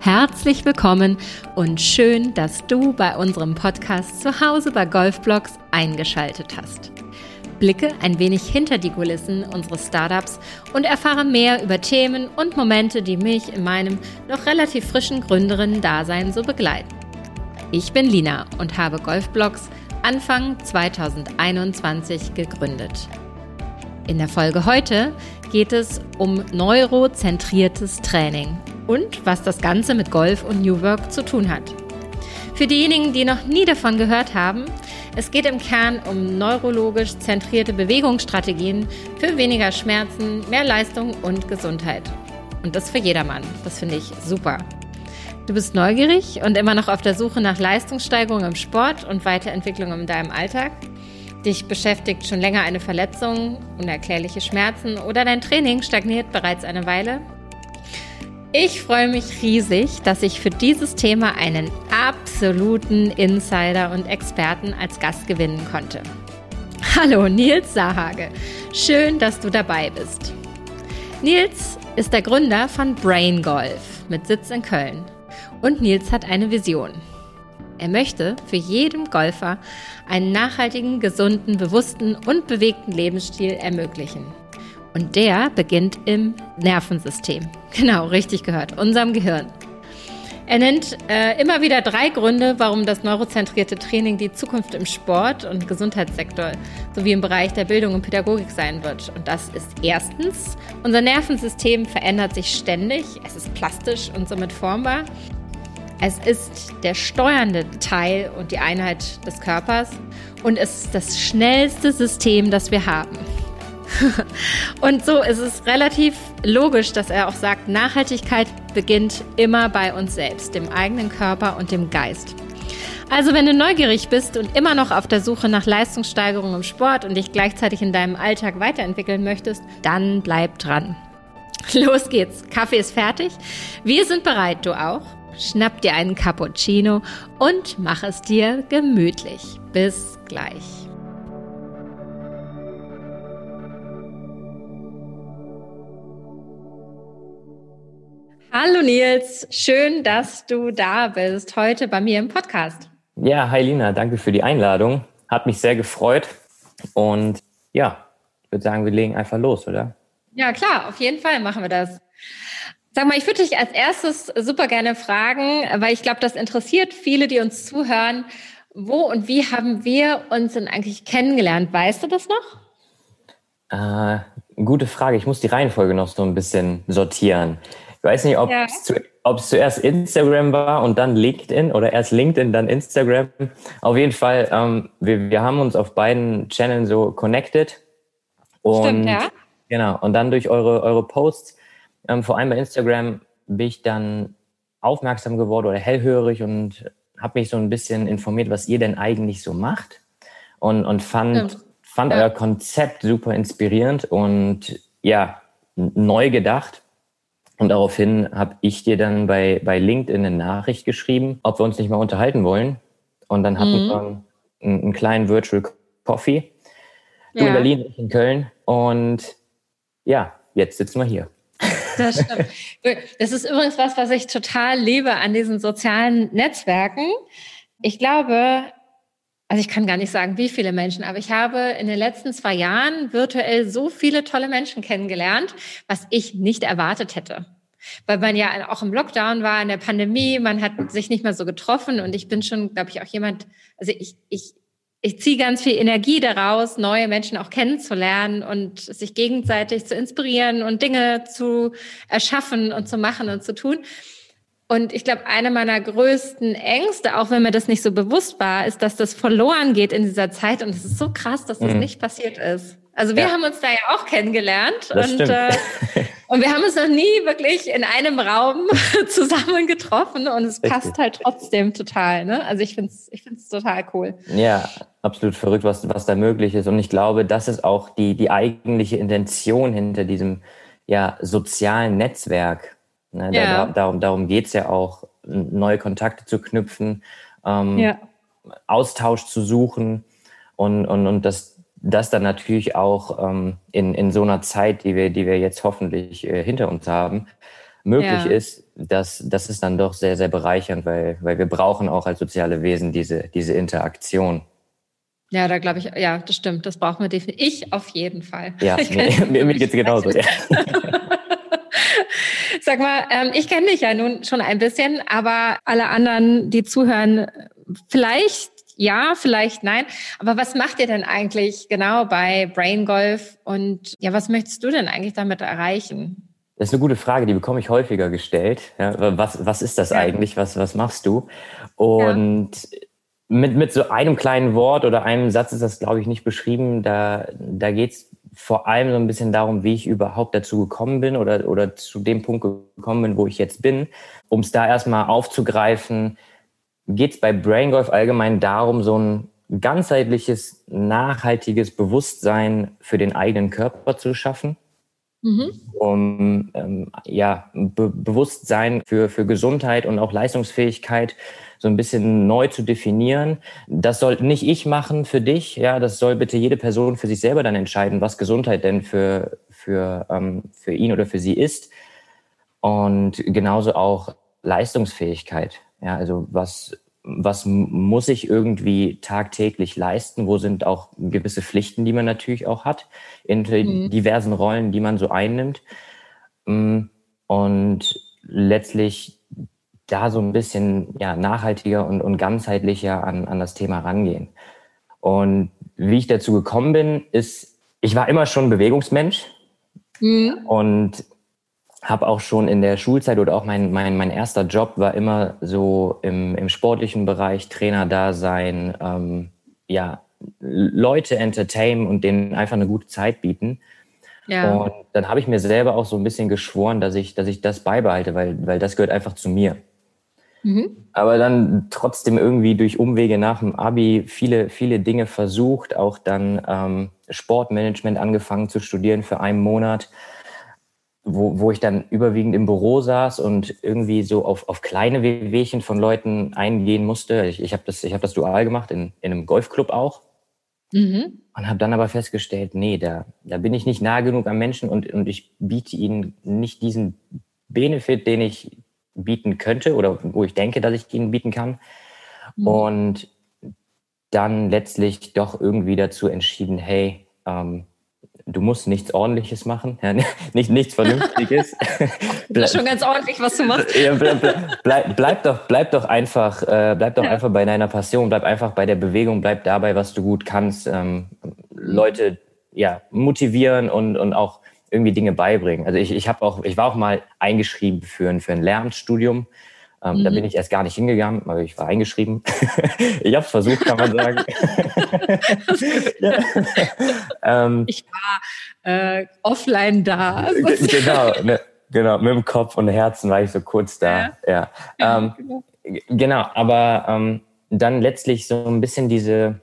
Herzlich willkommen und schön, dass du bei unserem Podcast Zuhause bei Golfbloggs eingeschaltet hast. Blicke ein wenig hinter die Kulissen unseres Startups und erfahre mehr über Themen und Momente, die mich in meinem noch relativ frischen Gründerinnen-Dasein so begleiten. Ich bin Lina und habe Golfbloggs Anfang 2021 gegründet. In der Folge heute geht es um neurozentriertes Training und was das Ganze mit Golf und New Work zu tun hat. Für diejenigen, die noch nie davon gehört haben, es geht im Kern um neurologisch zentrierte Bewegungsstrategien für weniger Schmerzen, mehr Leistung und Gesundheit. Und das für jedermann. Das finde ich super. Du bist neugierig und immer noch auf der Suche nach Leistungssteigerung im Sport und Weiterentwicklung in deinem Alltag? Dich beschäftigt schon länger eine Verletzung, unerklärliche Schmerzen oder dein Training stagniert bereits eine Weile? Ich freue mich riesig, dass ich für dieses Thema einen absoluten Insider und Experten als Gast gewinnen konnte. Hallo Nils Sahage, schön, dass du dabei bist. Nils ist der Gründer von Brain Golf mit Sitz in Köln und Nils hat eine Vision. Er möchte für jeden Golfer einen nachhaltigen, gesunden, bewussten und bewegten Lebensstil ermöglichen. Und der beginnt im Nervensystem. Genau, richtig gehört, unserem Gehirn. Er nennt immer wieder 3 Gründe, warum das neurozentrierte Training die Zukunft im Sport- und Gesundheitssektor sowie im Bereich der Bildung und Pädagogik sein wird. Und das ist erstens, unser Nervensystem verändert sich ständig, es ist plastisch und somit formbar. Es ist der steuernde Teil und die Einheit des Körpers und es ist das schnellste System, das wir haben. Und so ist es relativ logisch, dass er auch sagt, Nachhaltigkeit beginnt immer bei uns selbst, dem eigenen Körper und dem Geist. Also wenn du neugierig bist und immer noch auf der Suche nach Leistungssteigerung im Sport und dich gleichzeitig in deinem Alltag weiterentwickeln möchtest, dann bleib dran. Los geht's, Kaffee ist fertig, wir sind bereit, du auch. Schnapp dir einen Cappuccino und mach es dir gemütlich. Bis gleich. Hallo Nils, schön, dass du da bist, heute bei mir im Podcast. Ja, hi Lina, danke für die Einladung. Hat mich sehr gefreut und ja, ich würde sagen, wir legen einfach los, oder? Ja klar, auf jeden Fall machen wir das. Sag mal, ich würde dich als erstes super gerne fragen, weil ich glaube, das interessiert viele, die uns zuhören. Wo und wie haben wir uns denn eigentlich kennengelernt? Weißt du das noch? Gute Frage. Ich muss die Reihenfolge noch so ein bisschen sortieren. Ich weiß nicht, ob es zuerst Instagram war und dann LinkedIn oder erst LinkedIn, dann Instagram. Auf jeden Fall, wir haben uns auf beiden Channeln so connected. Und, stimmt, ja. Genau. Und dann durch eure Posts, vor allem bei Instagram, bin ich dann aufmerksam geworden oder hellhörig und habe mich so ein bisschen informiert, was ihr denn eigentlich so macht und fand euer Konzept super inspirierend und ja, neu gedacht. Und daraufhin habe ich dir dann bei LinkedIn eine Nachricht geschrieben, ob wir uns nicht mal unterhalten wollen. Und dann hatten wir einen kleinen Virtual Coffee. Du in Berlin, ich in Köln. Und ja, jetzt sitzen wir hier. Das stimmt. Das ist übrigens was ich total liebe an diesen sozialen Netzwerken. Ich glaube, also ich kann gar nicht sagen, wie viele Menschen, aber ich habe in den letzten 2 Jahren virtuell so viele tolle Menschen kennengelernt, was ich nicht erwartet hätte. Weil man ja auch im Lockdown war, in der Pandemie, man hat sich nicht mehr so getroffen und ich bin schon, glaube ich, auch jemand, also ich ziehe ganz viel Energie daraus, neue Menschen auch kennenzulernen und sich gegenseitig zu inspirieren und Dinge zu erschaffen und zu machen und zu tun. Und ich glaube, eine meiner größten Ängste, auch wenn mir das nicht so bewusst war, ist, dass das verloren geht in dieser Zeit. Und es ist so krass, dass das nicht passiert ist. Also wir haben uns da ja auch kennengelernt und wir haben uns noch nie wirklich in einem Raum zusammen getroffen und es passt halt trotzdem total. Ne? Also ich find's total cool. Ja, absolut verrückt, was da möglich ist. Und ich glaube, das ist auch die eigentliche Intention hinter diesem sozialen Netzwerk. Ne? Darum geht's ja auch, neue Kontakte zu knüpfen, Austausch zu suchen und das dann natürlich auch in so einer Zeit, die wir jetzt hoffentlich hinter uns haben, möglich ist, das ist dann doch sehr, sehr bereichernd, weil wir brauchen auch als soziale Wesen diese Interaktion. Ja, da glaube ich, ja, das stimmt. Das brauchen wir definitiv. Ich auf jeden Fall. Ja, mir geht's genauso. Ja. Sag mal, ich kenne dich ja nun schon ein bisschen, aber alle anderen, die zuhören, vielleicht ja, vielleicht nein. Aber was macht ihr denn eigentlich genau bei Brain Golf und ja, was möchtest du denn eigentlich damit erreichen? Das ist eine gute Frage, die bekomme ich häufiger gestellt. Ja, was ist das eigentlich? Was machst du? Und mit so einem kleinen Wort oder einem Satz ist das, glaube ich, nicht beschrieben. Da geht's vor allem so ein bisschen darum, wie ich überhaupt dazu gekommen bin oder zu dem Punkt gekommen bin, wo ich jetzt bin. Um es da erstmal aufzugreifen, geht's bei Brain Golf allgemein darum, so ein ganzheitliches, nachhaltiges Bewusstsein für den eigenen Körper zu schaffen. Um Bewusstsein für Gesundheit und auch Leistungsfähigkeit so ein bisschen neu zu definieren. Das soll nicht ich machen für dich, ja, das soll bitte jede Person für sich selber dann entscheiden, was Gesundheit denn für ihn oder für sie ist. Und genauso auch Leistungsfähigkeit. Ja, also was muss ich irgendwie tagtäglich leisten? Wo sind auch gewisse Pflichten, die man natürlich auch hat, in diversen Rollen, die man so einnimmt? Und letztlich da so ein bisschen nachhaltiger und ganzheitlicher an das Thema rangehen. Und wie ich dazu gekommen bin, ist, ich war immer schon Bewegungsmensch und habe auch schon in der Schulzeit oder auch mein erster Job war immer so im sportlichen Bereich, Trainer-Dasein, Leute entertainen und denen einfach eine gute Zeit bieten. Ja. Und dann habe ich mir selber auch so ein bisschen geschworen, dass ich das beibehalte, weil das gehört einfach zu mir. Aber dann trotzdem irgendwie durch Umwege nach dem Abi viele, viele Dinge versucht, auch dann Sportmanagement angefangen zu studieren für einen Monat, wo ich dann überwiegend im Büro saß und irgendwie so auf kleine Wehwehchen von Leuten eingehen musste. Ich habe das dual gemacht, in einem Golfclub auch. Und habe dann aber festgestellt, nee, da bin ich nicht nah genug am Menschen und ich biete ihnen nicht diesen Benefit, den ich bieten könnte oder wo ich denke, dass ich ihnen bieten kann. Und dann letztlich doch irgendwie dazu entschieden, hey, du musst nichts Ordentliches machen, ja, nichts Vernünftiges. Das ist schon ganz ordentlich, was du machst. Bleib doch einfach bei deiner Passion, bleib einfach bei der Bewegung, bleib dabei, was du gut kannst. Leute motivieren und auch irgendwie Dinge beibringen. Also ich war auch mal eingeschrieben für ein Lehramtsstudium. Da bin ich erst gar nicht hingegangen, aber ich war eingeschrieben. Ich habe es versucht, kann man sagen. Ich war offline da. Genau, mit dem Kopf und Herzen war ich so kurz da. Genau, aber dann letztlich so ein bisschen diesen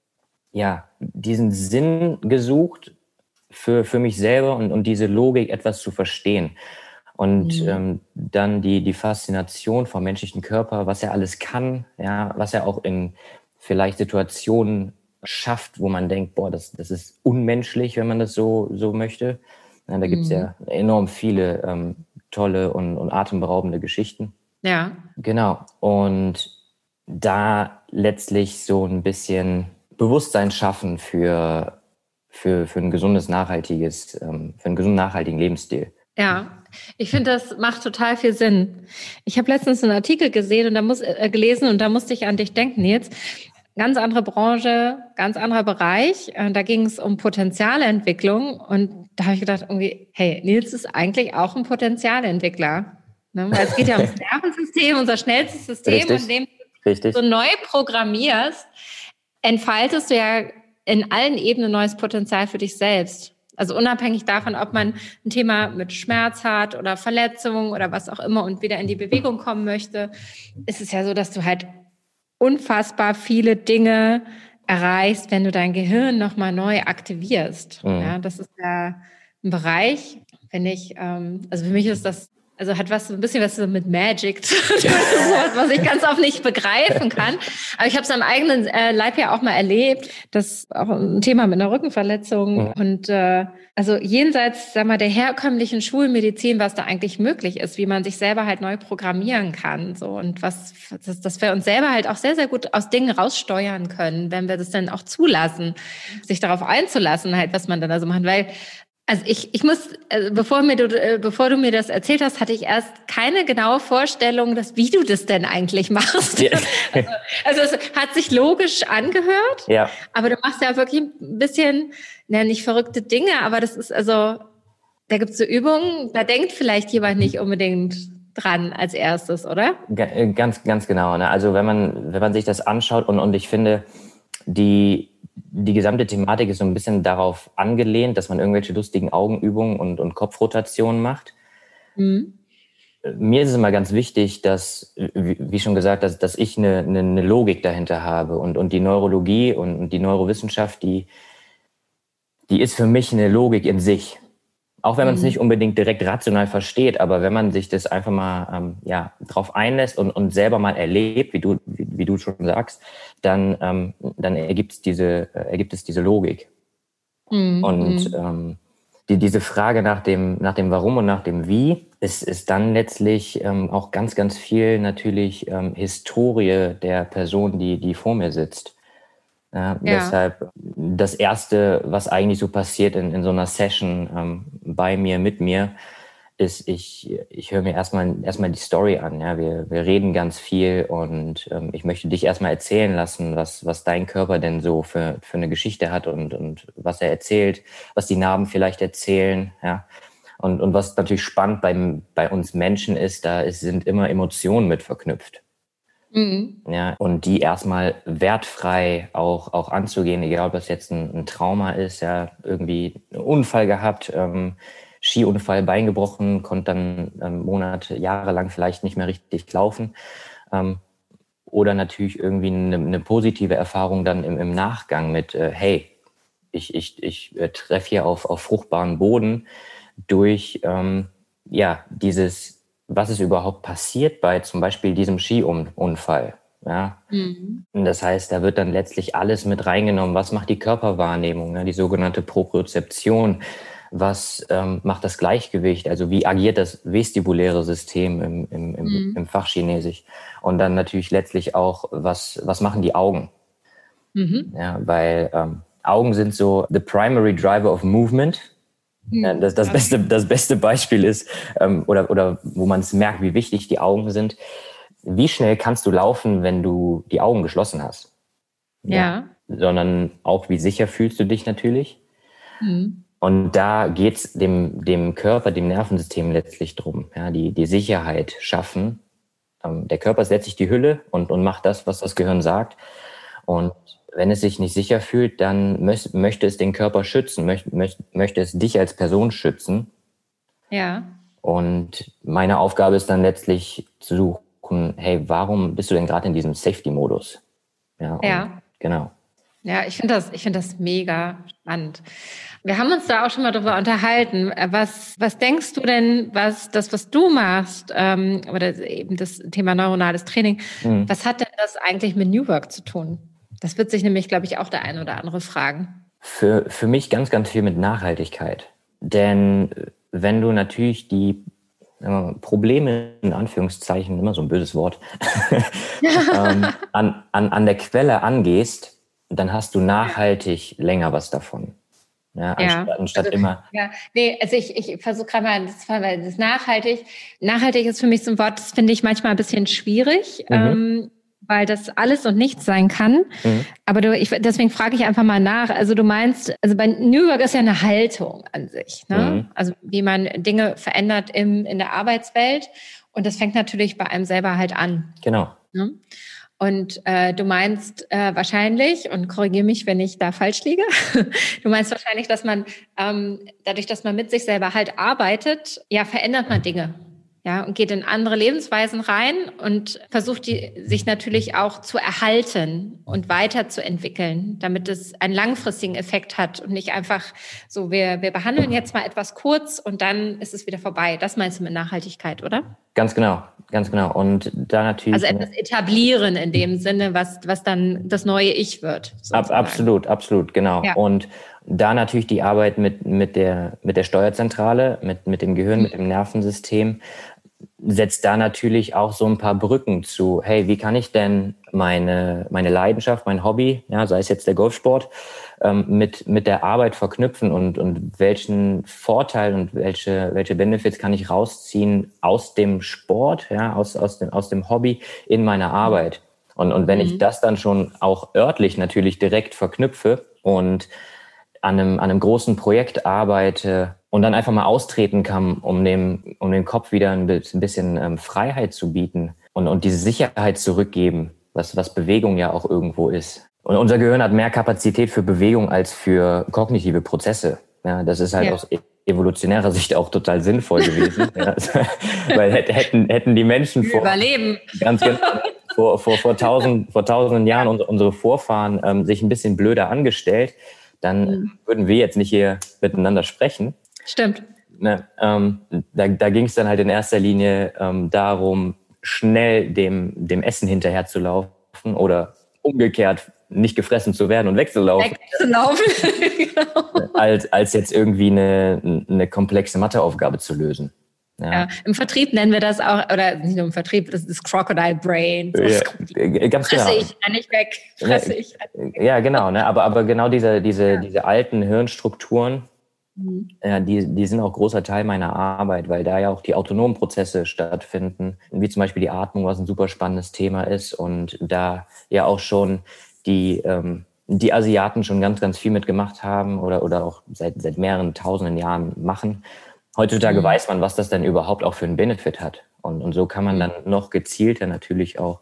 Sinn gesucht für mich selber und diese Logik etwas zu verstehen. Und dann die Faszination vom menschlichen Körper, was er alles kann, ja, was er auch in vielleicht Situationen schafft, wo man denkt, boah, das ist unmenschlich, wenn man das so möchte. Ja, da gibt's ja enorm viele tolle und atemberaubende Geschichten. Ja. Genau. Und da letztlich so ein bisschen Bewusstsein schaffen für ein gesundes, nachhaltiges, für einen gesunden, nachhaltigen Lebensstil. Ja, ich finde, das macht total viel Sinn. Ich habe letztens einen Artikel gesehen und gelesen und da musste ich an dich denken, Nils. Ganz andere Branche, ganz anderer Bereich. Da ging es um Potenzialentwicklung und da habe ich gedacht, irgendwie, hey, Nils ist eigentlich auch ein Potenzialentwickler. Ne? Weil es geht ja ums Nervensystem, unser schnellstes System. Richtig. Und indem du so neu programmierst, entfaltest du ja in allen Ebenen neues Potenzial für dich selbst. Also unabhängig davon, ob man ein Thema mit Schmerz hat oder Verletzung oder was auch immer und wieder in die Bewegung kommen möchte, ist es ja so, dass du halt unfassbar viele Dinge erreichst, wenn du dein Gehirn nochmal neu aktivierst. Ja, das ist ja ein Bereich, finde ich, also für mich ist das Also hat ein bisschen was so mit Magic zu tun, was ich ganz oft nicht begreifen kann. Aber ich habe es am eigenen Leib ja auch mal erlebt. Das ist auch ein Thema mit einer Rückenverletzung. Und also jenseits, sag mal, der herkömmlichen Schulmedizin, was da eigentlich möglich ist, wie man sich selber halt neu programmieren kann. So und dass wir uns selber halt auch sehr, sehr gut aus Dingen raussteuern können, wenn wir das dann auch zulassen, sich darauf einzulassen, halt, was man dann da so macht. Weil also ich muss, bevor du mir das erzählt hast, hatte ich erst keine genaue Vorstellung, wie du das denn eigentlich machst. Ja. Also es hat sich logisch angehört, ja. Aber du machst ja wirklich ein bisschen, nicht verrückte Dinge, aber das ist also, da gibt es so Übungen, da denkt vielleicht jemand nicht unbedingt dran als erstes, oder? Ganz, ganz genau. Ne? Also wenn man sich das anschaut und ich finde, die gesamte Thematik ist so ein bisschen darauf angelehnt, dass man irgendwelche lustigen Augenübungen und Kopfrotationen macht. Mhm. Mir ist es immer ganz wichtig, dass, wie schon gesagt, dass ich eine Logik dahinter habe und die Neurologie und die Neurowissenschaft, die ist für mich eine Logik in sich. Auch wenn man es nicht unbedingt direkt rational versteht, aber wenn man sich das einfach mal drauf einlässt und selber mal erlebt, wie du schon sagst, dann ergibt es diese Logik. Und diese Frage nach dem Warum und nach dem Wie ist dann letztlich auch ganz, ganz viel natürlich Historie der Person, die vor mir sitzt. Ja. Deshalb das Erste, was eigentlich so passiert in so einer Session bei mir, mit mir, ist, ich höre mir erstmal die Story an. Ja? Wir reden ganz viel und ich möchte dich erstmal erzählen lassen, was dein Körper denn so für eine Geschichte hat und was er erzählt, was die Narben vielleicht erzählen. Ja? Und was natürlich spannend bei uns Menschen ist, sind immer Emotionen mit verknüpft. Ja, und die erstmal wertfrei auch anzugehen, egal ob das jetzt ein Trauma ist, ja, irgendwie einen Unfall gehabt, Skiunfall, Bein gebrochen, konnte dann Monate, Jahre lang vielleicht nicht mehr richtig laufen. Oder natürlich irgendwie eine positive Erfahrung dann im Nachgang mit, hey, ich treffe hier auf fruchtbaren Boden durch dieses, was ist überhaupt passiert bei zum Beispiel diesem Skiunfall. Ja? Und das heißt, da wird dann letztlich alles mit reingenommen. Was macht die Körperwahrnehmung, die sogenannte Propriozeption? Was macht das Gleichgewicht? Also wie agiert das vestibuläre System im Fachchinesisch? Und dann natürlich letztlich auch, was machen die Augen? Ja, weil Augen sind so the primary driver of movement. Ja, das beste Beispiel ist, oder wo man es merkt, wie wichtig die Augen sind. Wie schnell kannst du laufen, wenn du die Augen geschlossen hast? Ja. Sondern auch, wie sicher fühlst du dich natürlich? Und da geht's dem Körper, dem Nervensystem letztlich drum, ja, die Sicherheit schaffen. Der Körper ist letztlich die Hülle und macht das, was das Gehirn sagt. Und wenn es sich nicht sicher fühlt, dann möchte es den Körper schützen, möchte es dich als Person schützen. Ja. Und meine Aufgabe ist dann letztlich zu suchen, hey, warum bist du denn gerade in diesem Safety-Modus? Ja. Genau. Ja, ich finde das mega spannend. Wir haben uns da auch schon mal drüber unterhalten. Was denkst du denn, was du machst, oder eben das Thema neuronales Training, was hat denn das eigentlich mit New Work zu tun? Das wird sich nämlich, glaube ich, auch der eine oder andere fragen. Für mich ganz, ganz viel mit Nachhaltigkeit. Denn wenn du natürlich die Probleme, in Anführungszeichen, immer so ein böses Wort, an der Quelle angehst, dann hast du nachhaltig länger was davon. Ja, anstatt immer. Ja, nee, also ich versuche gerade mal, das nachhaltig. Nachhaltig ist für mich so ein Wort, das finde ich manchmal ein bisschen schwierig. Weil das alles und nichts sein kann. Aber deswegen frage ich einfach mal nach. Also du meinst, also bei New Work ist ja eine Haltung an sich, ne? Also wie man Dinge verändert in der Arbeitswelt. Und das fängt natürlich bei einem selber halt an. Genau. Ne? Und du meinst wahrscheinlich, und korrigiere mich, wenn ich da falsch liege, du meinst wahrscheinlich, dass man dadurch, dass man mit sich selber halt arbeitet, verändert man Dinge. ja, und geht in andere Lebensweisen rein und versucht sich natürlich auch zu erhalten und weiterzuentwickeln, damit es einen langfristigen Effekt hat und nicht einfach so, wir behandeln jetzt mal etwas kurz und dann ist es wieder vorbei. Das meinst du mit Nachhaltigkeit, oder? Ganz genau. Und da natürlich... Also etwas etablieren in dem Sinne, was dann das neue Ich wird. Absolut, genau. Ja. Und da natürlich die Arbeit mit der Steuerzentrale, mit dem Gehirn, mit dem Nervensystem, setzt da natürlich auch so ein paar Brücken zu, hey, wie kann ich denn meine Leidenschaft, mein Hobby, ja, sei es jetzt der Golfsport, mit der Arbeit verknüpfen und welchen Vorteil und welche Benefits kann ich rausziehen aus dem Sport, ja, aus dem Hobby in meiner Arbeit. Und wenn ich das dann schon auch örtlich natürlich direkt verknüpfe und an einem großen Projekt arbeite und dann einfach mal austreten kann, um dem Kopf wieder ein bisschen Freiheit zu bieten und diese Sicherheit zurückgeben, was Bewegung ja auch irgendwo ist. Und unser Gehirn hat mehr Kapazität für Bewegung als für kognitive Prozesse. Ja, das ist halt aus evolutionärer Sicht auch total sinnvoll gewesen. Ja, weil hätten die Menschen überleben. Ganz genau. Vor tausenden Jahren unsere Vorfahren sich ein bisschen blöder angestellt, dann würden wir jetzt nicht hier miteinander sprechen. Stimmt. Ne, da ging es dann halt in erster Linie darum, schnell dem Essen hinterher zu laufen oder umgekehrt nicht gefressen zu werden und wegzulaufen. Genau. als jetzt irgendwie eine komplexe Matheaufgabe zu lösen. Ja. Im Vertrieb nennen wir das auch, oder nicht nur im Vertrieb, das ist das Crocodile Brain. So, ganz genau. Fresse ich, nicht weg, fresse ich. Ja, genau. Ne? Aber genau diese alten Hirnstrukturen, die sind auch großer Teil meiner Arbeit, weil da ja auch die autonomen Prozesse stattfinden, wie zum Beispiel die Atmung, was ein super spannendes Thema ist und da ja auch schon die Asiaten schon ganz, ganz viel mitgemacht haben oder auch seit mehreren tausenden Jahren machen. Heutzutage weiß man, was das denn überhaupt auch für einen Benefit hat. Und so kann man dann noch gezielter natürlich auch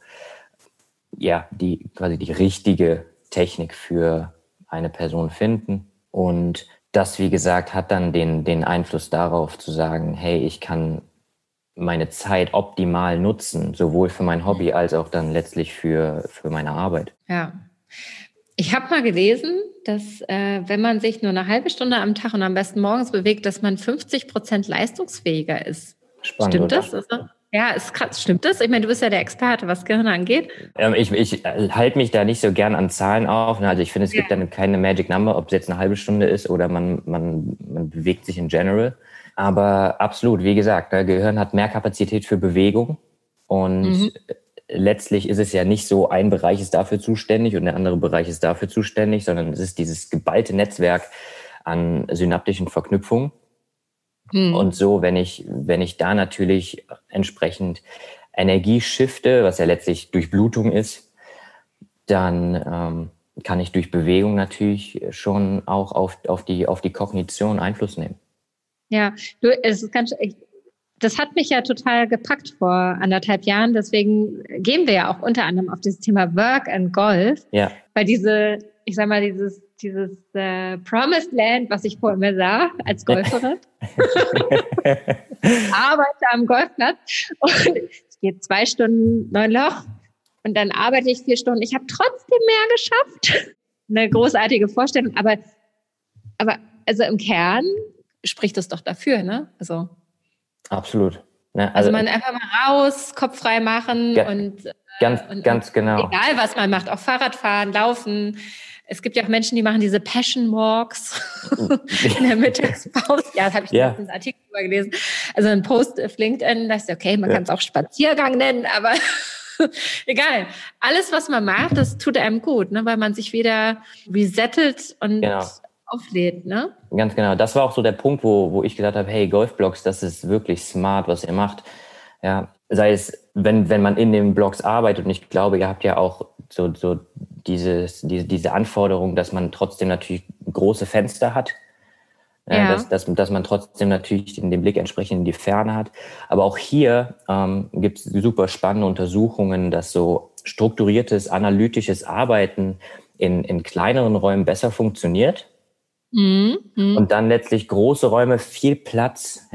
die richtige Technik für eine Person finden. Und das, wie gesagt, hat dann den Einfluss darauf zu sagen, hey, ich kann meine Zeit optimal nutzen, sowohl für mein Hobby als auch dann letztlich für meine Arbeit. Ja. Ich habe mal gelesen, dass wenn man sich nur eine halbe Stunde am Tag und am besten morgens bewegt, dass man 50% leistungsfähiger ist. Spannend, stimmt das? Oder? Ja, ist krass. Stimmt das? Ich meine, du bist ja der Experte, was Gehirn angeht. Ich halte mich da nicht so gern an Zahlen auf. Also ich finde, es gibt dann keine Magic Number, ob es jetzt eine halbe Stunde ist oder man bewegt sich in general. Aber absolut, wie gesagt, das Gehirn hat mehr Kapazität für Bewegung und letztlich ist es ja nicht so, ein Bereich ist dafür zuständig und der andere Bereich ist dafür zuständig, sondern es ist dieses geballte Netzwerk an synaptischen Verknüpfungen. Und so, wenn ich da natürlich entsprechend Energie shifte, was ja letztlich Durchblutung ist, dann kann ich durch Bewegung natürlich schon auch auf die Kognition Einfluss nehmen. Ja, das hat mich ja total gepackt vor 1,5 Jahren. Deswegen gehen wir ja auch unter anderem auf dieses Thema Work and Golf. Ja. Weil dieses Promised Land, was ich vor mir sah als Golferin, arbeite am Golfplatz und ich gehe 2 Stunden 9 Loch und dann arbeite ich 4 Stunden. Ich habe trotzdem mehr geschafft. Eine großartige Vorstellung. Aber also im Kern spricht das doch dafür, ne? Also absolut. Ne, also man einfach mal raus, Kopf frei machen ganz genau. Egal, was man macht, auch Fahrradfahren, Laufen. Es gibt ja auch Menschen, die machen diese Passion Walks in der Mittagspause. Ja, das habe ich letztens einen Artikel drüber gelesen. Also ein Post auf LinkedIn, da ist okay, man kann es auch Spaziergang nennen, aber egal. Alles, was man macht, das tut einem gut, ne, weil man sich wieder resettelt und auflädt, ne? Ganz genau. Das war auch so der Punkt, wo ich gesagt habe, hey, Golfblocks, das ist wirklich smart, was ihr macht. Ja, sei es, wenn man in den Blocks arbeitet, und ich glaube, ihr habt ja auch so diese Anforderung, dass man trotzdem natürlich große Fenster hat, dass man trotzdem natürlich den Blick entsprechend in die Ferne hat. Aber auch hier gibt es super spannende Untersuchungen, dass so strukturiertes, analytisches Arbeiten in kleineren Räumen besser funktioniert. Und dann letztlich große Räume, viel Platz, ja,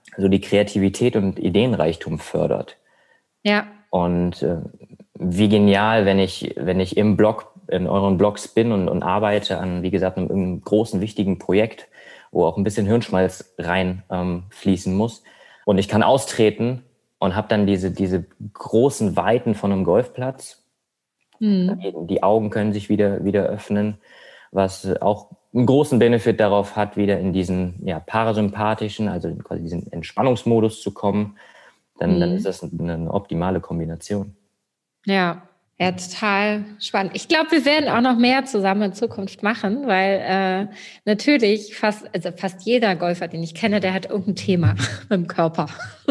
so die Kreativität und Ideenreichtum fördert. Ja. Und wie genial, wenn ich in euren Blogs bin und arbeite an, wie gesagt, einem großen, wichtigen Projekt, wo auch ein bisschen Hirnschmalz rein fließen muss. Und ich kann austreten und habe dann diese großen Weiten von einem Golfplatz. Die Augen können sich wieder öffnen, was auch einen großen Benefit darauf hat, wieder in diesen parasympathischen, also quasi diesen Entspannungsmodus zu kommen. Dann ist das eine optimale Kombination. Ja, total spannend. Ich glaube, wir werden auch noch mehr zusammen in Zukunft machen, weil natürlich fast jeder Golfer, den ich kenne, der hat irgendein Thema mit dem Körper.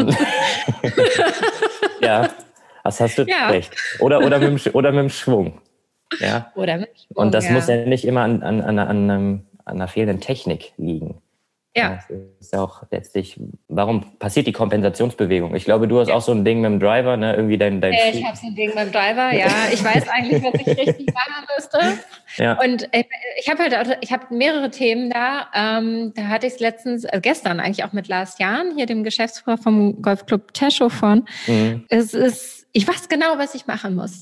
Ja, das hast du recht. Oder mit dem Schwung. Ja. Oder mit Schwung, und das muss ja nicht immer an einer fehlenden Technik liegen. Ja. Das ist auch letztlich, warum passiert die Kompensationsbewegung? Ich glaube, du hast auch so ein Ding mit dem Driver, ne? Irgendwie dein ich habe so ein Ding mit dem Driver, ja. Ich weiß eigentlich, was ich richtig machen müsste. Ja. Und ich habe mehrere Themen da. Da hatte ich es letztens, gestern eigentlich auch mit Lars Jahn, hier dem Geschäftsführer vom Golfclub Teschow von. Ich weiß genau, was ich machen muss.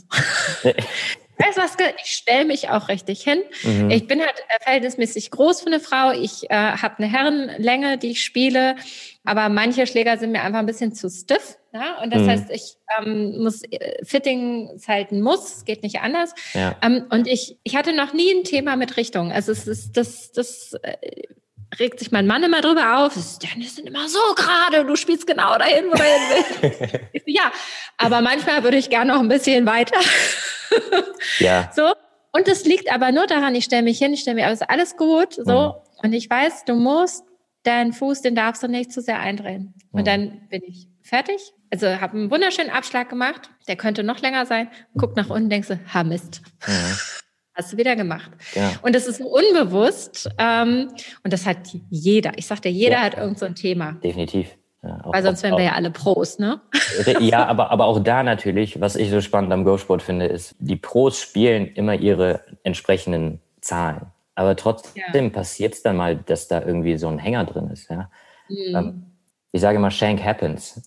Ich stelle mich auch richtig hin. Ich bin halt verhältnismäßig groß für eine Frau. Ich habe eine Herrenlänge, die ich spiele. Aber manche Schläger sind mir einfach ein bisschen zu stiff. Ja? Und das heißt, ich muss Fittings halten muss. Es geht nicht anders. Ja. Und ich hatte noch nie ein Thema mit Richtung. Also es ist das regt sich mein Mann immer drüber auf. Die sind immer so gerade, du spielst genau dahin, wo du hin willst. Ja, aber manchmal würde ich gerne noch ein bisschen weiter. Ja. So. Und das liegt aber nur daran, ich stelle mich hin, aber es ist alles gut. So. Und ich weiß, deinen Fuß, den darfst du nicht zu sehr eindrehen. Und dann bin ich fertig. Also habe einen wunderschönen Abschlag gemacht. Der könnte noch länger sein. Guck nach unten, denkst du, Mist. Hast du wieder gemacht. Ja. Und das ist so unbewusst. Und das hat jeder. Ich sag dir, jeder hat irgend so ein Thema. Definitiv. Ja, weil sonst wären wir ja alle Pros, ne? Ja, aber auch da natürlich, was ich so spannend am Golfsport finde, ist, die Pros spielen immer ihre entsprechenden Zahlen. Aber trotzdem passiert es dann mal, dass da irgendwie so ein Hänger drin ist. Ja? Ich sage immer, Shank happens.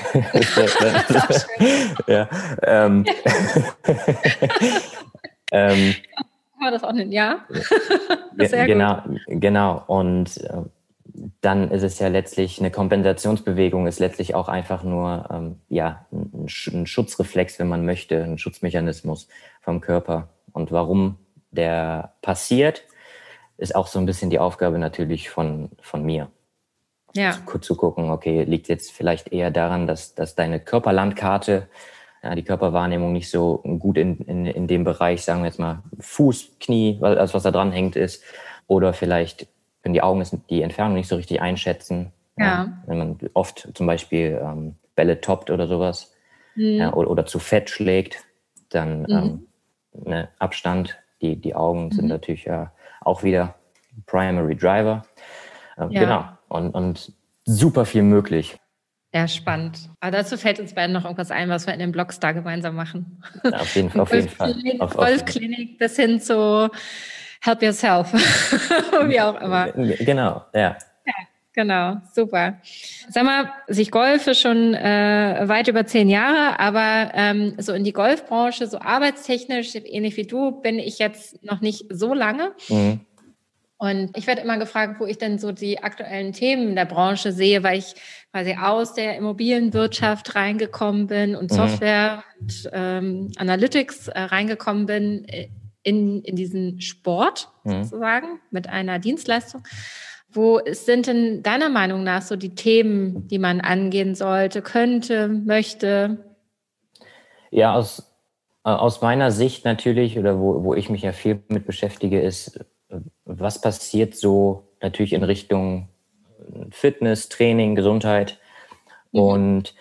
Ja. Kann man das auch nennen? Ja. Genau. Und dann ist es ja letztlich, eine Kompensationsbewegung ist letztlich auch einfach nur ein Schutzreflex, wenn man möchte, ein Schutzmechanismus vom Körper. Und warum der passiert, ist auch so ein bisschen die Aufgabe natürlich von mir. Ja. Zu gucken, okay, liegt jetzt vielleicht eher daran, dass deine Körperlandkarte, die Körperwahrnehmung nicht so gut in dem Bereich, sagen wir jetzt mal Fuß, Knie, alles was da dran hängt ist, oder vielleicht wenn die Augen die Entfernung nicht so richtig einschätzen. Ja. Wenn man oft zum Beispiel Bälle toppt oder sowas oder zu fett schlägt, dann Abstand, die Augen sind natürlich auch wieder Primary Driver. Genau. Und super viel möglich. Ja, spannend. Aber dazu fällt uns beiden noch irgendwas ein, was wir in den Blogs da gemeinsam machen. Ja, auf jeden Fall. Golfklinik bis hin zu Help Yourself, wie auch immer. Genau, ja. Ja, genau, super. Sag mal, ich golfe schon weit über 10 Jahre, aber so in die Golfbranche, so arbeitstechnisch, ähnlich wie du, bin ich jetzt noch nicht so lange. Und ich werde immer gefragt, wo ich denn so die aktuellen Themen der Branche sehe, weil ich quasi aus der Immobilienwirtschaft reingekommen bin und Software und Analytics reingekommen bin in diesen Sport sozusagen mit einer Dienstleistung. Wo sind denn deiner Meinung nach so die Themen, die man angehen sollte, könnte, möchte? Ja, aus meiner Sicht natürlich, oder wo ich mich ja viel mit beschäftige, ist, was passiert so natürlich in Richtung Fitness, Training, Gesundheit. Und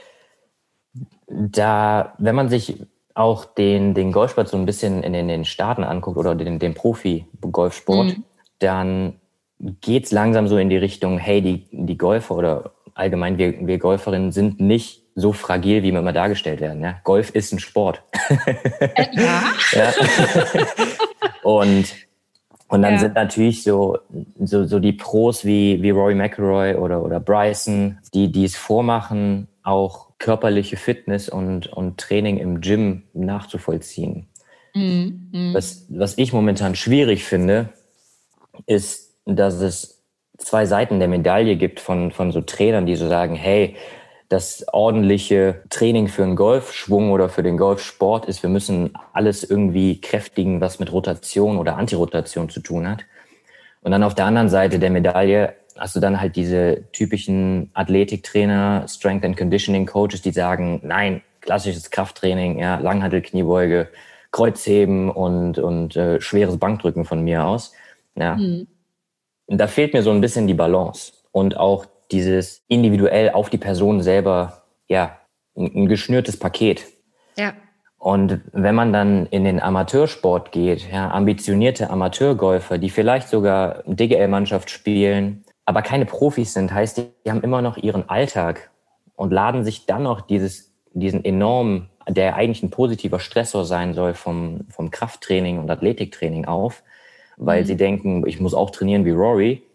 da, wenn man sich auch den Golfsport so ein bisschen in den Staaten anguckt oder den Profi-Golfsport, dann geht's langsam so in die Richtung, hey, die Golfer oder allgemein wir Golferinnen sind nicht so fragil, wie wir immer dargestellt werden. Ja? Golf ist ein Sport. Ja. Ja. Und Und dann sind natürlich so die Pros wie Rory McIlroy oder Bryson, die es vormachen, auch körperliche Fitness und Training im Gym nachzuvollziehen. Was ich momentan schwierig finde, ist, dass es zwei Seiten der Medaille gibt von so Trainern, die so sagen, hey, das ordentliche Training für einen Golfschwung oder für den Golfsport ist, wir müssen alles irgendwie kräftigen, was mit Rotation oder Antirotation zu tun hat. Und dann auf der anderen Seite der Medaille hast du dann halt diese typischen Athletiktrainer, Strength and Conditioning Coaches, die sagen, nein, klassisches Krafttraining, ja, Langhantel, Kniebeuge, Kreuzheben und schweres Bankdrücken von mir aus. Ja. Und da fehlt mir so ein bisschen die Balance und auch dieses individuell auf die Person selber, ja, ein geschnürtes Paket. Ja. Und wenn man dann in den Amateursport geht, ja, ambitionierte Amateurgolfer, die vielleicht sogar DGL-Mannschaft spielen, aber keine Profis sind, heißt, die haben immer noch ihren Alltag und laden sich dann noch diesen enormen, der eigentlich ein positiver Stressor sein soll vom Krafttraining und Athletiktraining auf, weil sie denken, ich muss auch trainieren wie Rory,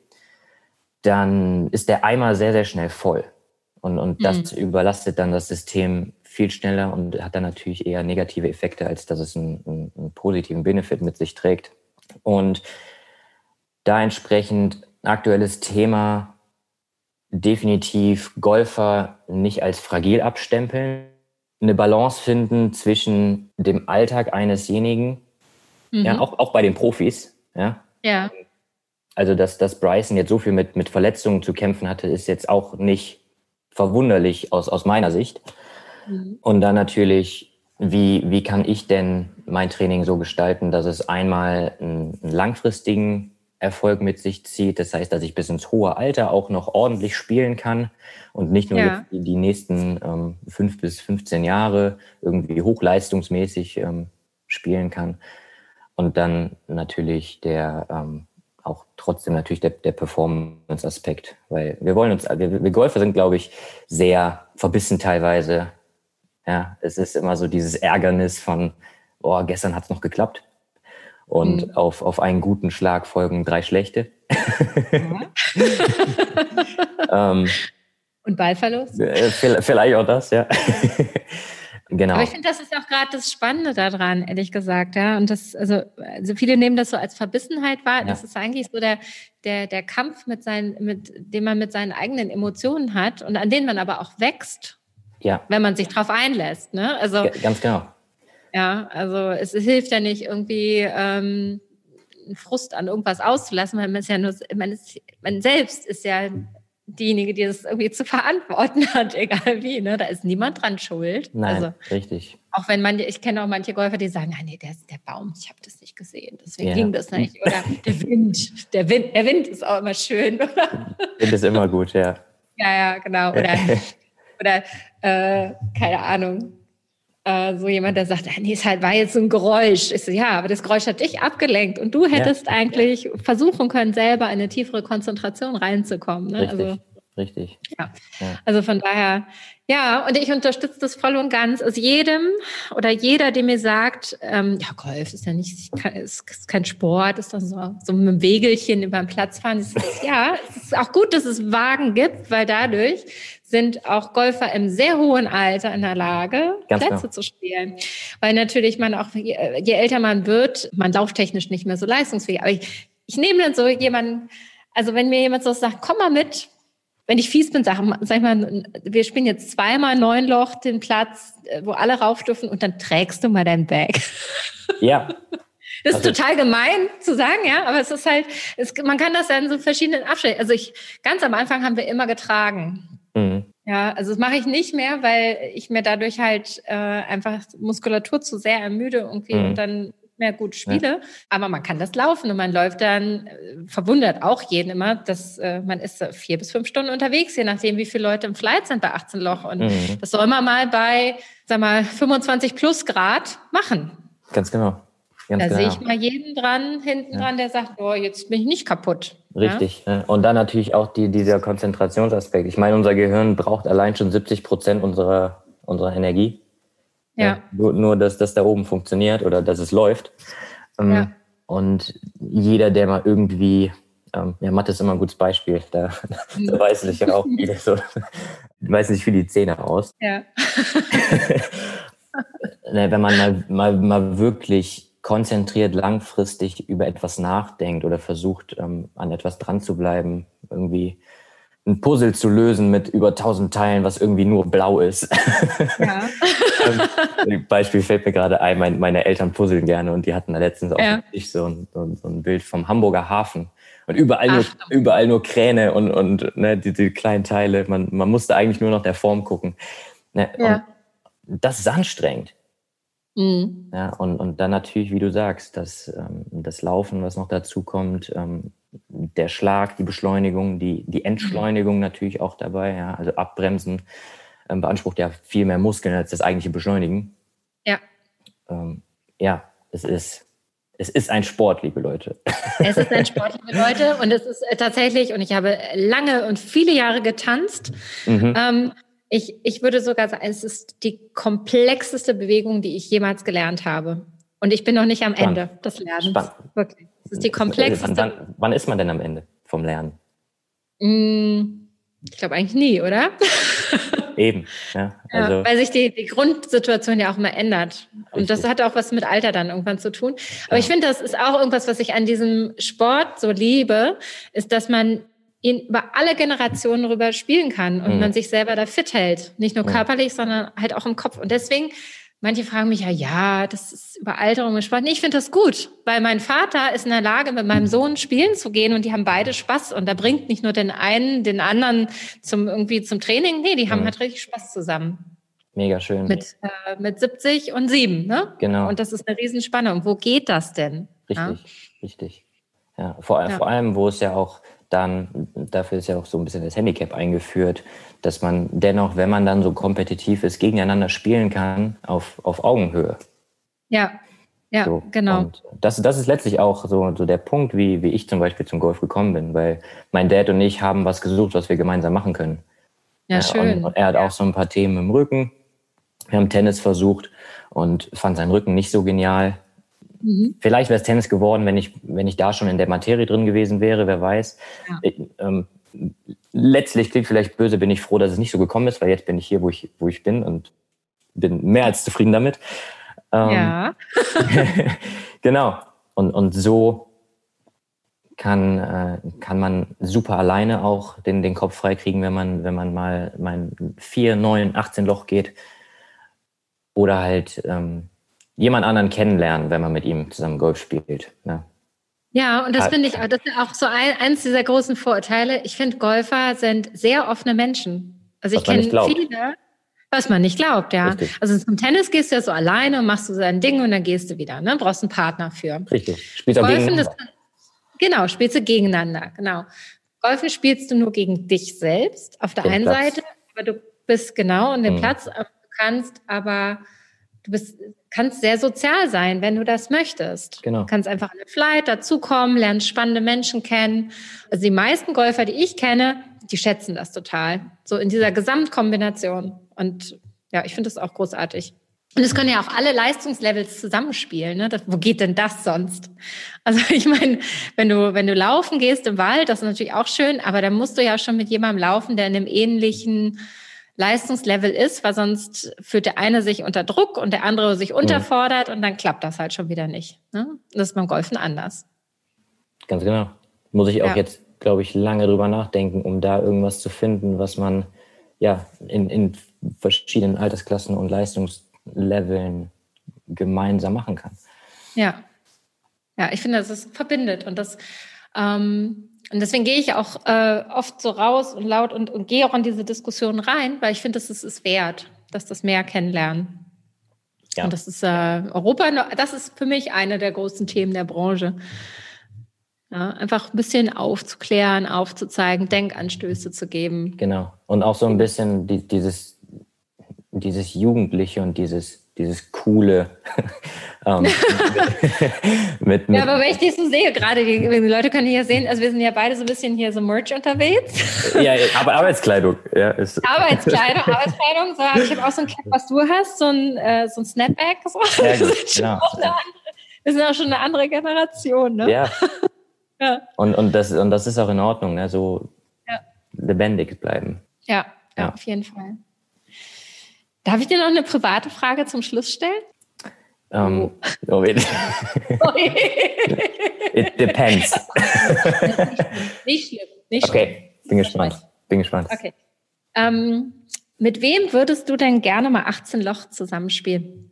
dann ist der Eimer sehr, sehr schnell voll. Und das überlastet dann das System viel schneller und hat dann natürlich eher negative Effekte, als dass es einen positiven Benefit mit sich trägt. Und da entsprechend aktuelles Thema, definitiv Golfer nicht als fragil abstempeln, eine Balance finden zwischen dem Alltag einesjenigen, ja, auch bei den Profis, ja. Ja. Also, dass Bryson jetzt so viel mit Verletzungen zu kämpfen hatte, ist jetzt auch nicht verwunderlich aus meiner Sicht. Und dann natürlich, wie kann ich denn mein Training so gestalten, dass es einmal einen langfristigen Erfolg mit sich zieht. Das heißt, dass ich bis ins hohe Alter auch noch ordentlich spielen kann und nicht nur jetzt die nächsten 5 bis 15 Jahre irgendwie hochleistungsmäßig spielen kann. Und dann natürlich auch trotzdem natürlich der Performance-Aspekt, weil wir Golfer sind, glaube ich, sehr verbissen teilweise. Ja, es ist immer so dieses Ärgernis von, gestern hat's noch geklappt. Und auf einen guten Schlag folgen 3 schlechte. Und Ballverlust? Vielleicht auch das, ja. Genau. Aber ich finde, das ist auch gerade das Spannende daran, ehrlich gesagt, ja. Und das, also viele nehmen das so als Verbissenheit wahr. Ja. Das ist eigentlich so der Kampf den man mit seinen eigenen Emotionen hat und an denen man aber auch wächst, wenn man sich drauf einlässt, ne? Also ganz genau. Ja, also es hilft ja nicht irgendwie einen Frust an irgendwas auszulassen, weil man ist ja nur, man selbst ist ja diejenige, die das irgendwie zu verantworten hat, egal wie, ne? Da ist niemand dran schuld. Nein, also, richtig. Auch wenn ich kenne auch manche Golfer, die sagen, nee, der Baum, ich habe das nicht gesehen, deswegen ging das nicht. Oder der Wind ist auch immer schön, oder? Wind ist immer gut, ja. Ja, genau. Oder keine Ahnung. So jemand, der sagt, nee, war jetzt so ein Geräusch. Ich so, ja, aber das Geräusch hat dich abgelenkt und du hättest eigentlich versuchen können, selber in eine tiefere Konzentration reinzukommen. Ne? Richtig. Ja. Also von daher, ja, und ich unterstütze das voll und ganz. Also jeder, der mir sagt, Golf ist ja nicht, ist kein Sport, ist doch so mit einem Wägelchen über den Platz fahren. Es ist auch gut, dass es Wagen gibt, weil dadurch sind auch Golfer im sehr hohen Alter in der Lage, Plätze zu spielen. Weil natürlich man auch, je älter man wird, man lauftechnisch nicht mehr so leistungsfähig. Aber ich nehme dann so jemanden, also wenn mir jemand so sagt, komm mal mit, wenn ich fies bin, sag ich mal, wir spielen jetzt 2-mal 9-Loch den Platz, wo alle rauf dürfen und dann trägst du mal dein Bag. Ja. Das ist total gemein zu sagen, ja, aber es ist halt, man kann das ja in so verschiedenen Abständen. Also ganz am Anfang haben wir immer getragen. Ja, also das mache ich nicht mehr, weil ich mir dadurch halt einfach Muskulatur zu sehr ermüde irgendwie und dann nicht mehr gut spiele. Ja. Aber man kann das laufen und man läuft dann, verwundert auch jeden immer, dass man ist 4 bis 5 Stunden unterwegs, je nachdem, wie viele Leute im Flight sind bei 18 Loch. Und das soll man mal bei, 25 plus Grad machen. Ganz genau. Da sehe ich mal jeden hinten dran, der sagt, jetzt bin ich nicht kaputt. Richtig. Ja? Und dann natürlich auch dieser Konzentrationsaspekt. Ich meine, unser Gehirn braucht allein schon 70% unserer Energie. Ja. Nur, dass das da oben funktioniert oder dass es läuft. Und jeder, der mal irgendwie, Mathe ist immer ein gutes Beispiel, da weiß ich ja auch wieder so, weiß nicht, wie die Zähne aus. Ja. Wenn man mal wirklich konzentriert langfristig über etwas nachdenkt oder versucht, an etwas dran zu bleiben, irgendwie ein Puzzle zu lösen mit über 1000 Teilen, was irgendwie nur blau ist. Ja. Beispiel fällt mir gerade ein, meine Eltern puzzeln gerne und die hatten da letztens auf dem Tisch so ein Bild vom Hamburger Hafen und überall nur Kräne und ne, die kleinen Teile. Man musste eigentlich nur nach der Form gucken. Ne? Ja. Und das ist anstrengend. Mhm. Ja, und dann natürlich, wie du sagst, das Laufen, was noch dazu kommt, der Schlag, die Beschleunigung, die Entschleunigung natürlich auch dabei. Ja, also Abbremsen beansprucht ja viel mehr Muskeln als das eigentliche Beschleunigen. Ja. Es ist ein Sport, liebe Leute. Es ist ein Sport, liebe Leute, und es ist tatsächlich, und ich habe lange und viele Jahre getanzt. Mhm. Ich würde sogar sagen, es ist die komplexeste Bewegung, die ich jemals gelernt habe. Und ich bin noch nicht am Ende des Lernens. Spannend. Wirklich. Es ist die komplexeste. Wann ist man denn am Ende vom Lernen? Ich glaube eigentlich nie, oder? Eben. Ja, also. Weil sich die Grundsituation ja auch immer ändert. Und das hat auch was mit Alter dann irgendwann zu tun. Aber ich finde, das ist auch irgendwas, was ich an diesem Sport so liebe, ist, dass man ihn über alle Generationen rüber spielen kann und man sich selber da fit hält. Nicht nur körperlich, sondern halt auch im Kopf. Und deswegen, manche fragen mich ja, das ist Überalterung im Sport. Nee, ich finde das gut, weil mein Vater ist in der Lage, mit meinem Sohn spielen zu gehen und die haben beide Spaß und da bringt nicht nur den einen, den anderen zum Training. Nee, die haben halt richtig Spaß zusammen. Mega schön. Mit 70 und 7, ne? Genau. Und das ist eine Riesenspanne. Und wo geht das denn? Richtig. Ja, vor allem, wo es ja auch dann, dafür ist ja auch so ein bisschen das Handicap eingeführt, dass man dennoch, wenn man dann so kompetitiv ist, gegeneinander spielen kann auf Augenhöhe. Ja, so. Genau. Und das ist letztlich auch so der Punkt, wie ich zum Beispiel zum Golf gekommen bin, weil mein Dad und ich haben was gesucht, was wir gemeinsam machen können. Ja, schön. Und er hat auch so ein paar Themen im Rücken. Wir haben Tennis versucht und fand seinen Rücken nicht so genial. Mhm. Vielleicht wäre es Tennis geworden, wenn ich da schon in der Materie drin gewesen wäre, wer weiß. Ja. Letztlich klingt vielleicht böse, bin ich froh, dass es nicht so gekommen ist, weil jetzt bin ich hier, wo ich bin und bin mehr als zufrieden damit. Ja. Genau. Und so kann man super alleine auch den Kopf frei kriegen, wenn man mal mein 4, 9, 18 Loch geht. Oder halt jemand anderen kennenlernen, wenn man mit ihm zusammen Golf spielt. Ne? Ja, und das finde ich, das ist auch so eins dieser großen Vorurteile. Ich finde, Golfer sind sehr offene Menschen. Also ich kenne viele, was man nicht glaubt, ja. Richtig. Also zum Tennis gehst du ja so alleine und machst du sein Ding und dann gehst du wieder, ne? Brauchst einen Partner für. Richtig. Spielst du gegeneinander. Genau, spielst du gegeneinander, genau. Golfen spielst du nur gegen dich selbst auf der einen Seite, aber du bist genau an dem Platz, du kannst sehr sozial sein, wenn du das möchtest. Genau. Du kannst einfach an eine Flight dazukommen, lernst spannende Menschen kennen. Also die meisten Golfer, die ich kenne, die schätzen das total. So in dieser Gesamtkombination. Und ja, ich finde das auch großartig. Und es können ja auch alle Leistungslevels zusammenspielen. Ne? Wo geht denn das sonst? Also ich meine, wenn du laufen gehst im Wald, das ist natürlich auch schön, aber dann musst du ja schon mit jemandem laufen, der in einem ähnlichen Leistungslevel ist, weil sonst fühlt der eine sich unter Druck und der andere sich unterfordert und dann klappt das halt schon wieder nicht. Ne? Das ist beim Golfen anders. Ganz genau. Muss ich auch jetzt, glaube ich, lange drüber nachdenken, um da irgendwas zu finden, was man in verschiedenen Altersklassen und Leistungsleveln gemeinsam machen kann. Ja, ich finde, das ist verbindet und das und deswegen gehe ich auch oft so raus und laut und gehe auch in diese Diskussion rein, weil ich finde, das ist wert, dass das mehr kennenlernen. Ja. Und das ist Europa, das ist für mich eine der großen Themen der Branche. Ja, einfach ein bisschen aufzuklären, aufzuzeigen, Denkanstöße zu geben. Genau. Und auch so ein bisschen dieses Jugendliche und dieses Coole. mit ja, aber wenn ich dich so sehe, gerade die Leute können hier sehen, also wir sind ja beide so ein bisschen hier so Merch unterwegs. Ja, aber Arbeitskleidung. Ja, Arbeitskleidung. So, ich habe auch so ein Cap, was du hast, so ein Snapback. So. Ja, gut, genau. Wir sind auch schon eine andere Generation, ne? Ja. Ja. Und das ist auch in Ordnung, ne? So lebendig bleiben. Ja, auf jeden Fall. Darf ich dir noch eine private Frage zum Schluss stellen? It depends. Nicht schlimm. Okay, bin gespannt. Okay. Mit wem würdest du denn gerne mal 18 Loch zusammenspielen?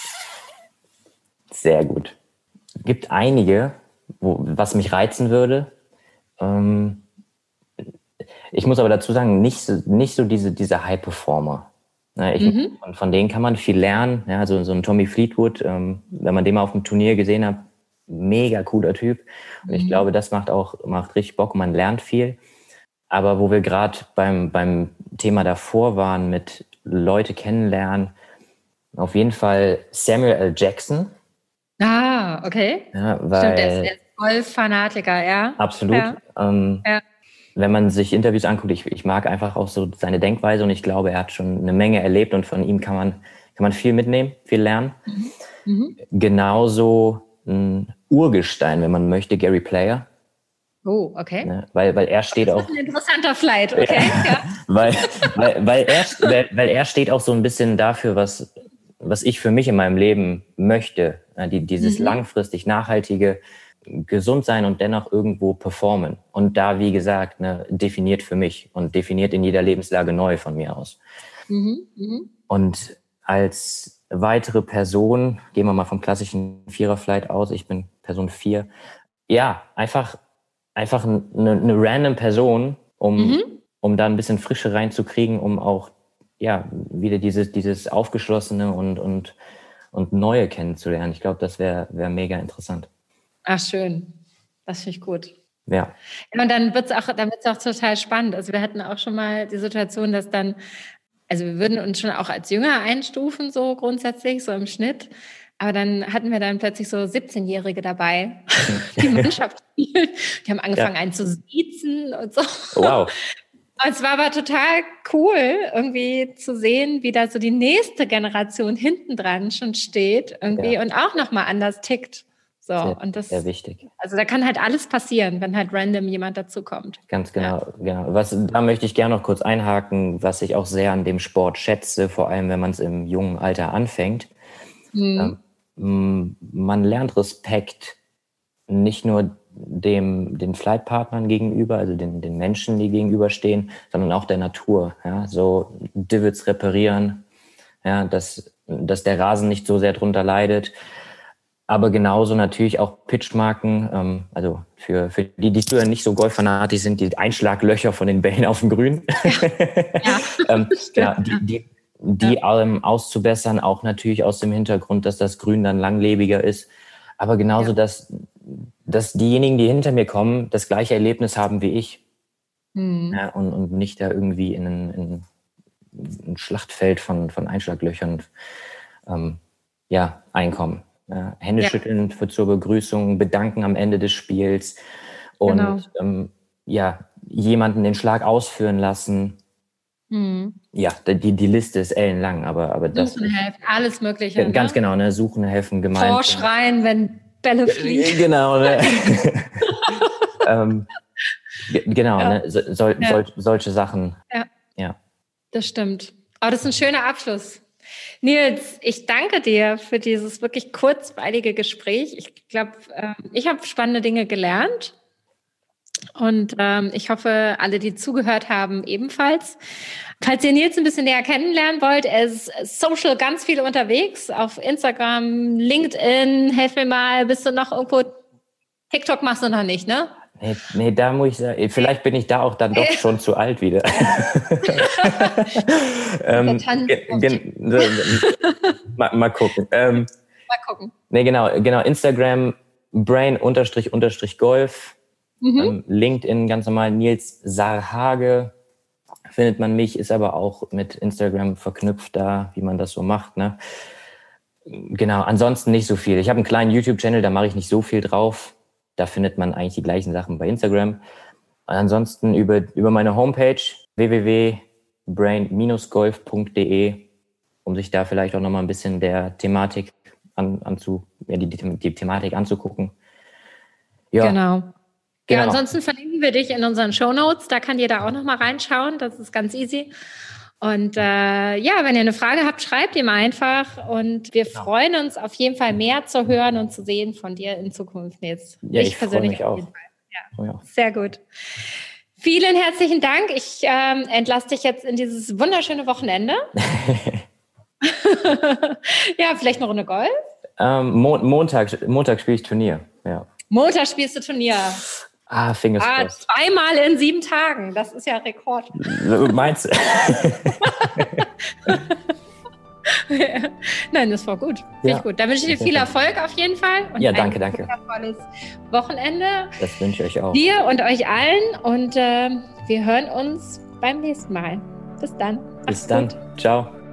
Sehr gut. Gibt einige, was mich reizen würde. Ich muss aber dazu sagen, nicht so diese High-Performer. Von denen kann man viel lernen. Ja, so ein Tommy Fleetwood, wenn man den mal auf dem Turnier gesehen hat, mega cooler Typ. Und ich glaube, das macht richtig Bock und man lernt viel. Aber wo wir gerade beim Thema davor waren, mit Leute kennenlernen, auf jeden Fall Samuel L. Jackson. Ah, okay. Ja, stimmt, der ist Golf-Fanatiker, ja. Absolut. Ja. Wenn man sich Interviews anguckt, ich mag einfach auch so seine Denkweise und ich glaube, er hat schon eine Menge erlebt und von ihm kann man viel mitnehmen, viel lernen. Genauso ein Urgestein, wenn man möchte, Gary Player. Oh, okay. Ne? Weil er steht auch... Das ist ein interessanter Flight, okay. Ja. Weil er steht auch so ein bisschen dafür, was ich für mich in meinem Leben möchte. Dieses langfristig nachhaltige, gesund sein und dennoch irgendwo performen. Und da, wie gesagt, definiert für mich und definiert in jeder Lebenslage neu von mir aus. Und als weitere Person, gehen wir mal vom klassischen Viererflight aus, ich bin Person 4, ja, einfach eine random Person, um da ein bisschen Frische reinzukriegen, um auch wieder dieses Aufgeschlossene und Neue kennenzulernen. Ich glaube, das wäre mega interessant. Ach, schön. Das finde ich gut. Ja. Und dann wird's auch total spannend. Also wir hatten auch schon mal die Situation, dass dann, also wir würden uns schon auch als Jünger einstufen, so grundsätzlich, so im Schnitt. Aber dann hatten wir dann plötzlich so 17-Jährige dabei, die Mannschaft spielen. Die haben angefangen, einen zu siezen und so. Wow. Und es war aber total cool, irgendwie zu sehen, wie da so die nächste Generation hinten dran schon steht irgendwie und auch nochmal anders tickt. So, und das sehr wichtig. Also da kann halt alles passieren, wenn halt random jemand dazukommt. Ganz genau. Da möchte ich gerne noch kurz einhaken, was ich auch sehr an dem Sport schätze, vor allem wenn man es im jungen Alter anfängt. Man lernt Respekt nicht nur den Flightpartnern gegenüber, also den Menschen, die gegenüberstehen, sondern auch der Natur. Ja? So Divots reparieren, ja, dass der Rasen nicht so sehr drunter leidet. Aber genauso natürlich auch Pitchmarken, also für die früher nicht so golffanatisch sind, die Einschlaglöcher von den Bällen auf dem Grün. Die auszubessern, auch natürlich aus dem Hintergrund, dass das Grün dann langlebiger ist. Aber genauso, dass diejenigen, die hinter mir kommen, das gleiche Erlebnis haben wie ich. Ja, und nicht da irgendwie in ein Schlachtfeld von Einschlaglöchern einkommen. Ja, Hände schütteln zur Begrüßung, bedanken am Ende des Spiels und jemanden den Schlag ausführen lassen. Ja, die Liste ist ellenlang, aber das... Suchen, helfen, alles Mögliche. Ganz genau, ne? Suchen, helfen, gemeinsam. Vorschreien, wenn Bälle fliegen. Genau, ne? Ne? Solche Sachen. Ja. Das stimmt. Aber das ist ein schöner Abschluss. Nils, ich danke dir für dieses wirklich kurzweilige Gespräch. Ich glaube, ich habe spannende Dinge gelernt und ich hoffe, alle, die zugehört haben, ebenfalls. Falls ihr Nils ein bisschen näher kennenlernen wollt, er ist social ganz viel unterwegs, auf Instagram, LinkedIn, helf mir mal, bist du noch irgendwo, TikTok machst du noch nicht, ne? Nee, da muss ich sagen, vielleicht bin ich da auch dann doch schon zu alt wieder. Mal gucken. Mal gucken. Nee, genau, Instagram, brain_golf, LinkedIn ganz normal, Nils Sarhage, findet man mich, ist aber auch mit Instagram verknüpft da, wie man das so macht, ne? Genau, ansonsten nicht so viel. Ich habe einen kleinen YouTube-Channel, da mache ich nicht so viel drauf. Da findet man eigentlich die gleichen Sachen bei Instagram. Und ansonsten über meine Homepage www.brain-golf.de, um sich da vielleicht auch nochmal ein bisschen der Thematik mir die Thematik anzugucken. Ja. Genau. Ja, ansonsten verlinken wir dich in unseren Shownotes. Da kann jeder auch nochmal reinschauen. Das ist ganz easy. Und wenn ihr eine Frage habt, schreibt ihm einfach. Und wir freuen uns auf jeden Fall mehr zu hören und zu sehen von dir in Zukunft. Jetzt ich persönlich mich auf jeden Fall. Ja, sehr gut. Vielen herzlichen Dank. Ich entlasse dich jetzt in dieses wunderschöne Wochenende. Ja, vielleicht eine Runde Golf? Montag spiele ich Turnier. Ja. Montag spielst du Turnier. Fingers crossed. 2-mal in 7 Tagen. Das ist ja Rekord. Meinst du? Nein, das war gut. Finde ich gut. Da wünsche ich dir viel Erfolg auf jeden Fall. Und danke. Ein wundervolles Wochenende. Das wünsche ich euch auch. Dir und euch allen. Und wir hören uns beim nächsten Mal. Bis dann. Bis dann. Ciao.